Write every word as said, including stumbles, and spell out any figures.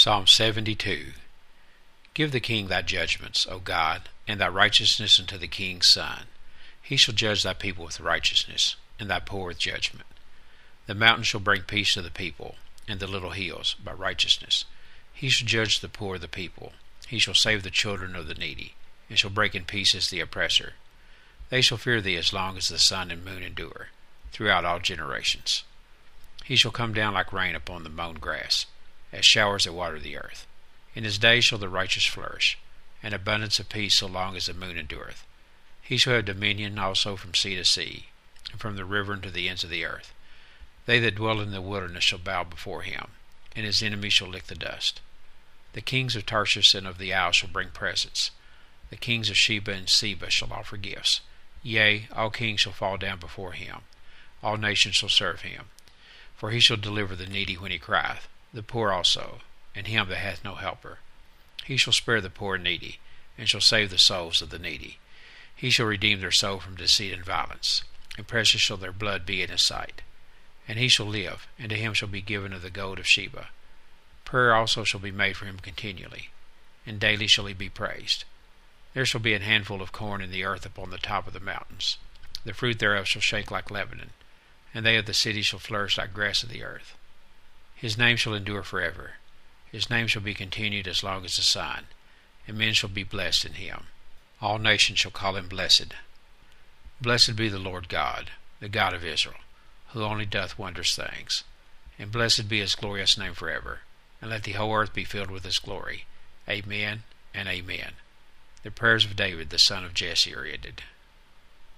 Psalm seventy-two. Give the king thy judgments, O God, and thy righteousness unto the king's son. He shall judge thy people with righteousness, and thy poor with judgment. The mountains shall bring peace to the people, and the little hills by righteousness. He shall judge the poor of the people. He shall save the children of the needy, and shall break in pieces the oppressor. They shall fear thee as long as the sun and moon endure, throughout all generations. He shall come down like rain upon the mown grass, as showers that water the earth. In his days shall the righteous flourish, and abundance of peace so long as the moon endureth. He shall have dominion also from sea to sea, and from the river unto the ends of the earth. They that dwell in the wilderness shall bow before him, and his enemies shall lick the dust. The kings of Tarshish and of the isles shall bring presents. The kings of Sheba and Seba shall offer gifts. Yea, all kings shall fall down before him. All nations shall serve him. For he shall deliver the needy when he crieth, the poor also, and him that hath no helper. He shall spare the poor and needy, and shall save the souls of the needy. He shall redeem their soul from deceit and violence, and precious shall their blood be in his sight. And he shall live, and to him shall be given of the gold of Sheba. Prayer also shall be made for him continually, and daily shall he be praised. There shall be an handful of corn in the earth upon the top of the mountains. The fruit thereof shall shake like Lebanon, and they of the city shall flourish like grass of the earth. His name shall endure forever. His name shall be continued as long as the sun, and men shall be blessed in him. All nations shall call him blessed. Blessed be the Lord God, the God of Israel, who only doth wondrous things. And blessed be his glorious name forever. And let the whole earth be filled with his glory. Amen and amen. The prayers of David the son of Jesse are ended.